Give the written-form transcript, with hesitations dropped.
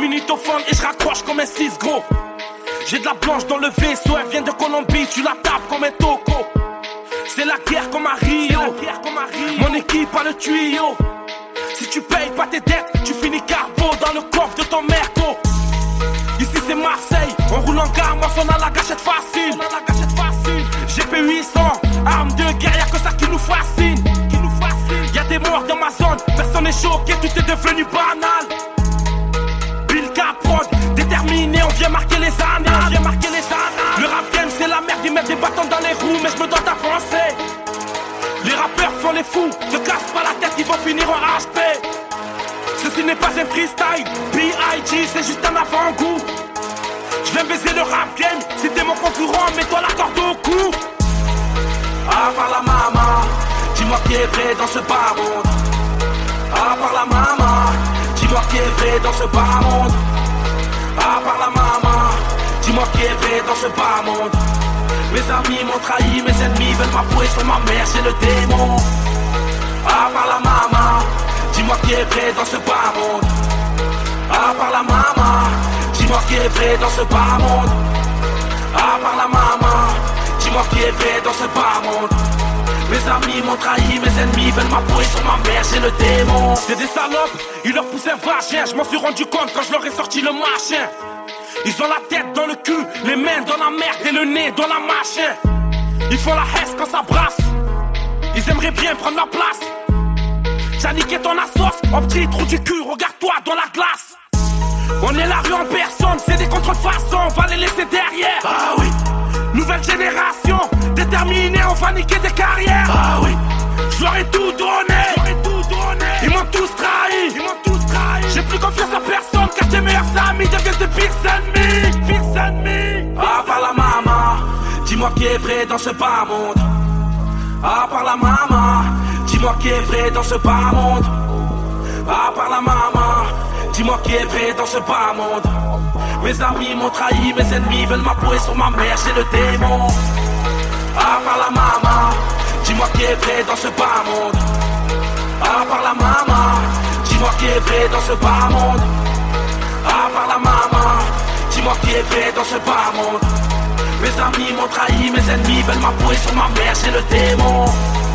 magnétophone et je raccroche comme un 6 gros. J'ai de la blanche dans le vaisseau, elle vient de Colombie, tu la tapes comme un toco. C'est la guerre comme à Rio, mon équipe a le tuyau. Si tu payes pas tes dettes, tu finis carbo dans le coffre de ton merco. Ici c'est Marseille, on roule en gamme, on a la gâchette facile. GP 800, arme de guerre, y'a que ça qui nous fascine. Y'a des morts dans ma zone, personne n'est choqué, tout est devenu banal. Bill Caprod, déterminé, on vient marquer les annales. Le rap game c'est la merde, ils mettent des bâtons dans les roues, mais je me dois d'avancer. Les rappeurs font les fous, ne casse pas la tête, ils vont finir en HP. Ceci n'est pas un freestyle, B.I.G. c'est juste un avant-goût. Je viens baiser le rap game, si t'es mon concurrent, mets-toi la corde au cou. Ah par la maman, dis-moi qui est vrai dans ce bas monde. Ah par la maman, dis-moi qui est vrai dans ce bas monde. Ah par la maman, dis-moi qui est vrai dans ce bas monde. Mes amis m'ont trahi, mes ennemis veulent m'appuyer sur ma mère, j'ai le démon. Ah par la maman, dis-moi qui est vrai dans ce bas monde. Ah par la maman, dis-moi qui est vrai dans ce bas monde. Ah par la maman, dis-moi qui est vrai dans ce bas monde. Mes amis m'ont trahi, mes ennemis veulent m'appuyer sur ma mère, j'ai le démon. C'est des salopes, ils leur poussent un vagin. Je m'en suis rendu compte quand je leur ai sorti le machin. Ils ont la tête dans le cul, les mains dans la merde et le nez dans la machin. Ils font la hesse quand ça brasse. Ils aimeraient bien prendre ma place. J'ai niqué ton assos, en petit trou du cul, regarde-toi dans la glace. On est la rue en personne, c'est des contrefaçons, on va les laisser derrière. Ah oui. Nouvelle génération, déterminée, on va niquer des carrières. Ah oui. Je leur ai tout donné, ils m'ont tous trahi. J'ai plus confiance en personne, car tes meilleurs amis deviennent de pires ennemis. Ah par la maman, dis-moi qui est vrai dans ce bas monde. Ah par la maman, dis-moi qui est vrai dans ce bas monde. Ah par la maman, dis-moi qui est vrai dans ce bas monde. Mes amis m'ont trahi, mes ennemis veulent m'appuyer sur ma mère, j'ai le démon. Ah par la maman, dis-moi qui est vrai dans ce bas monde. Ah par la maman, dis-moi qui est vrai dans ce bas monde. Ah par la maman, dis-moi qui est vrai dans ce bas monde. Mes amis m'ont trahi, mes ennemis veulent m'appuyer sur ma mère, j'ai le démon.